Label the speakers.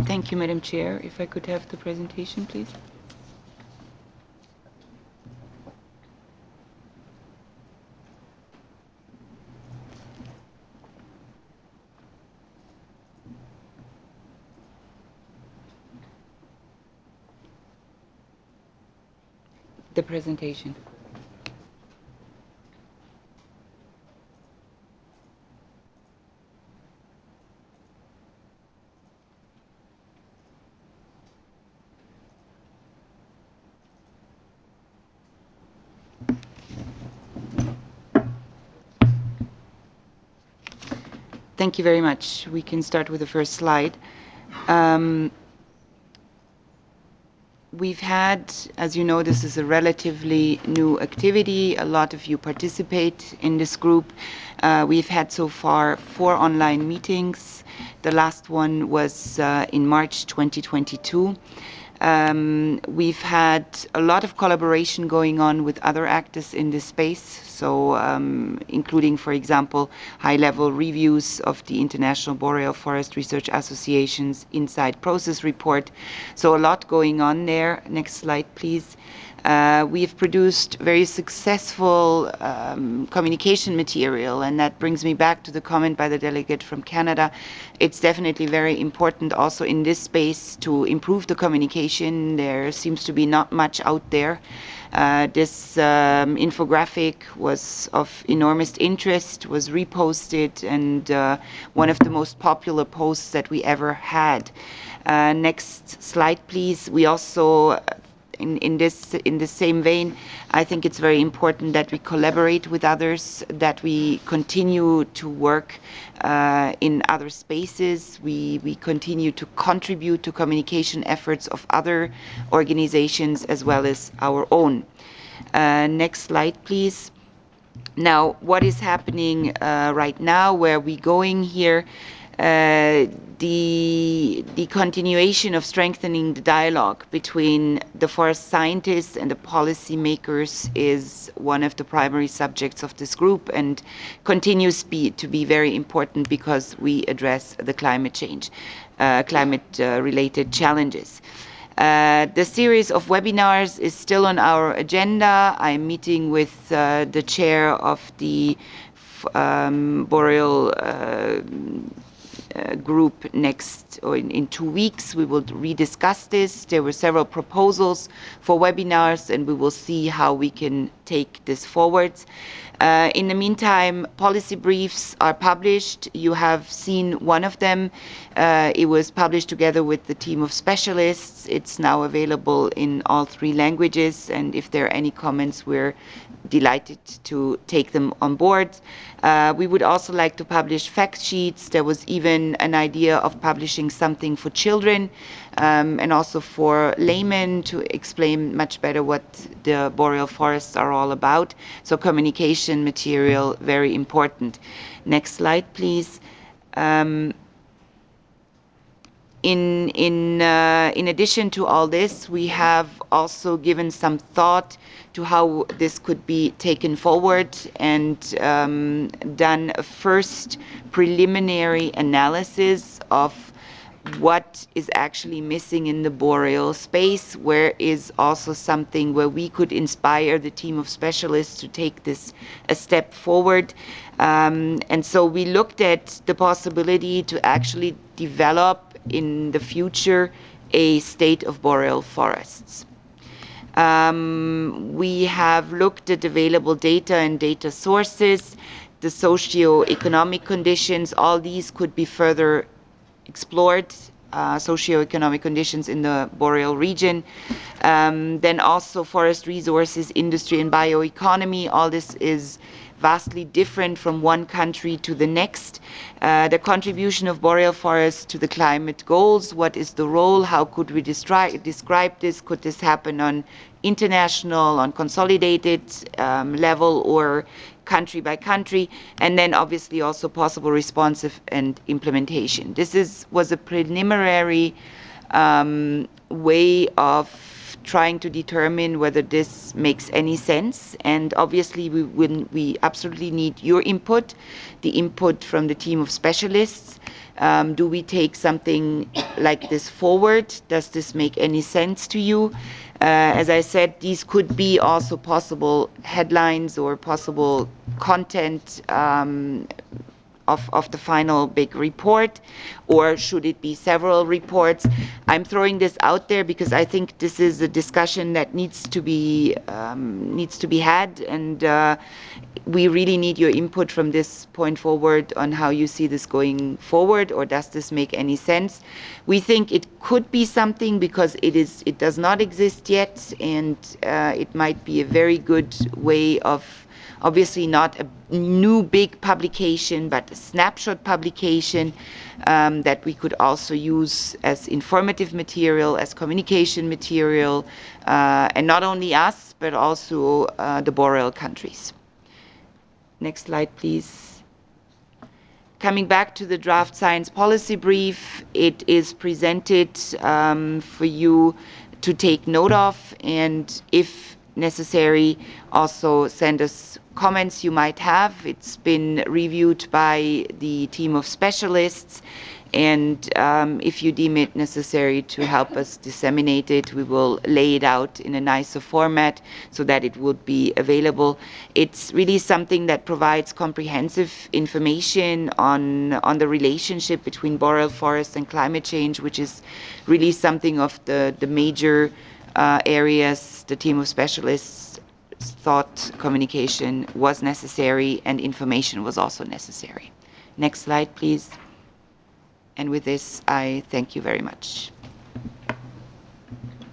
Speaker 1: Thank you, Madam Chair. If I could have the presentation, please. The presentation. Thank you very much. We can start with the first slide. We've had, as you know, this is a relatively new activity. A lot of you participate in this group. We've had so far 4 online meetings. The last one was in March 2022. We've had a lot of collaboration going on with other actors in this space, so including, for example, high-level reviews of the International Boreal Forest Research Association's Inside Process report. So a lot going on there. Next slide, please. We have produced very successful communication material, and that brings me back to the comment by the delegate from Canada. It's definitely very important also in this space to improve the communication. There seems to be not much out there. This infographic was of enormous interest, was reposted, and one of the most popular posts that we ever had. Next slide, please. We also in the same vein, I think it's very important that we collaborate with others, that we continue to work in other spaces. We continue to contribute to communication efforts of other organizations as well as our own. Next slide, please. Now, what is happening right now? Where are we going here? The continuation of strengthening the dialogue between the forest scientists and the policymakers is one of the primary subjects of this group and continues to be very important because we address the climate change, climate-related challenges. The series of webinars is still on our agenda. I'm meeting with the chair of the Boreal group next or in 2 weeks. We will rediscuss this. There were several proposals for webinars, and we will see how we can take this forwards. In the meantime, policy briefs are published. You have seen one of them. It was published together with the team of specialists. It's now available in all 3 languages, and if there are any comments, we're delighted to take them on board. We would also like to publish fact sheets. There was even an idea of publishing something for children and also for laymen to explain much better what the boreal forests are all about. So communication material, very important. Next slide, please. In addition to all this, we have also given some thought to how this could be taken forward and done a first preliminary analysis of what is actually missing in the boreal space, where is also something where we could inspire the team of specialists to take this a step forward. And so we looked at the possibility to actually develop in the future a state of boreal forests. We have looked at available data and data sources, the socio-economic conditions. All these could be further explored, socio-economic conditions in the boreal region. Then also forest resources, industry and bioeconomy. All this is vastly different from one country to the next. The contribution of boreal forests to the climate goals, what is the role, how could we describe this, could this happen on international, on consolidated level or country by country, and then obviously also possible responsive and implementation. This was a preliminary way of trying to determine whether this makes any sense. And obviously, we absolutely need your input, the input from the team of specialists. Do we take something like this forward? Does this make any sense to you? As I said, these could be also possible headlines or possible content of the final big report, or should it be several reports? I'm throwing this out there because I think this is a discussion that needs to be had, and we really need your input from this point forward on how you see this going forward, or does this make any sense? We think it could be something because it does not exist yet, and it might be a very good way of, obviously not a new big publication, but a snapshot publication that we could also use as informative material, as communication material, and not only us, but also the Boreal countries. Next slide, please. Coming back to the draft science policy brief, it is presented for you to take note of, and if necessary, also send us comments you might have. It's been reviewed by the team of specialists, and if you deem it necessary to help us disseminate it, we will lay it out in a nicer format so that it would be available. It's really something that provides comprehensive information on the relationship between boreal forests and climate change, which is really something of the major areas the team of specialists thought communication was necessary and information was also necessary. Next slide, please. And with this, I thank you very much.